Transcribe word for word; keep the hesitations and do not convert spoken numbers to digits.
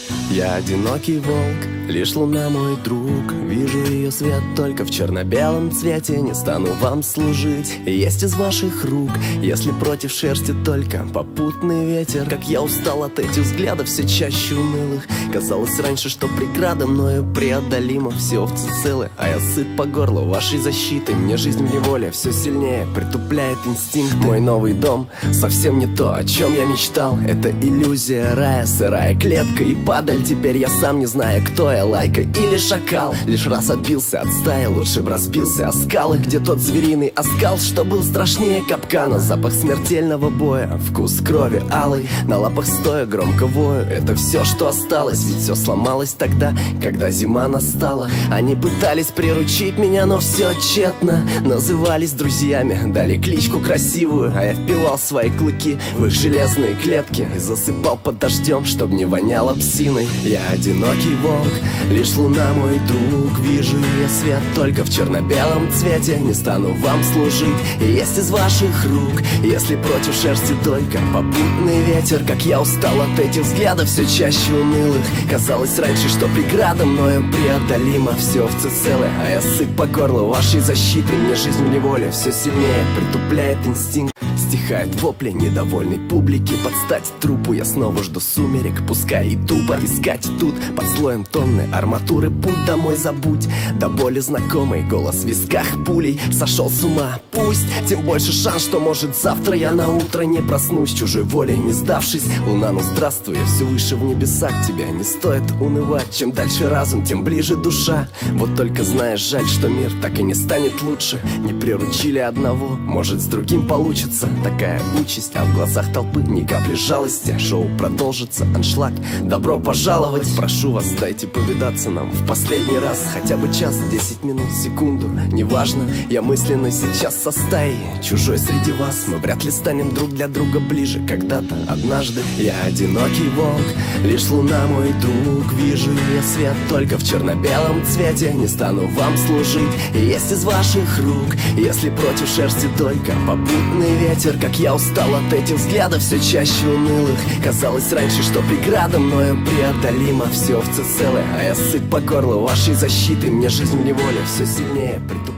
Я одинокий волк, лишь луна мой друг. Вижу ее свет только в черно-белом цвете. Не стану вам служить, есть из ваших рук. Если против шерсти только попутный ветер. Как я устал от этих взглядов, все чаще унылых. Казалось раньше, что преграда мною преодолима. Все овцы целы, а я сыт по горлу вашей защиты. Мне жизнь в неволе все сильнее притупляет инстинкт. Мой новый дом совсем не то, о чем я мечтал. Это иллюзия рая, сырая клетка и падаль. Теперь я сам не знаю, кто я, лайка или шакал. Лишь раз отбился от стаи, лучше б разбился о скалы. Где тот звериный оскал, что был страшнее капкана. Запах смертельного боя, вкус крови алый. На лапах стоя громко вою, это все, что осталось. Ведь все сломалось тогда, когда зима настала. Они пытались приручить меня, но все тщетно. Назывались друзьями, дали кличку красивую. А я впивал свои клыки в их железные клетки и засыпал под дождем, чтоб не воняло псиной. Я одинокий волк, лишь луна мой друг. Вижу ее свет только в черно-белом цвете. Не стану вам служить, и есть из ваших рук. Если против шерсти только попутный ветер. Как я устал от этих взглядов, все чаще унылых. Казалось раньше, что преграда мною преодолима. Все овцы целы, а я сыт по горлу вашей защиты. Мне жизнь в неволе все сильнее притупляет инстинкт. Стихает вопли недовольной публики. Под стать трупу я снова жду сумерек. Пускай иду поискать тут под слоем тонны арматуры. Путь домой забудь, до боли знакомый голос в висках пулей. Сошел с ума, пусть, тем больше шанс, что может завтра я на утро не проснусь чужой волей, не сдавшись. Луна, ну здравствуй, я все выше в небесах. Тебя не стоит унывать, чем дальше разум, тем ближе душа. Вот только знаешь, жаль, что мир так и не станет лучше. Не приручили одного, может с другим получится. Такая участь, а в глазах толпы ни капли жалости. Шоу продолжится, аншлаг, добро пожаловать. Прошу вас, дайте повидаться нам в последний раз. Хотя бы час, десять минут, секунду, неважно. Я мысленно сейчас со стаей, чужой среди вас. Мы вряд ли станем друг для друга ближе когда-то, однажды. Я одинокий волк, лишь луна мой друг. Вижу ее свет только в черно-белом цвете. Не стану вам служить, и есть из ваших рук. Если против шерсти только попутный ветер. Как я устал от этих взглядов, все чаще унылых. Казалось раньше, что преграда мною преодолима. Все овцы целы, а я сыт по горлу вашей защиты. Мне жизнь в неволе все сильнее притупляет.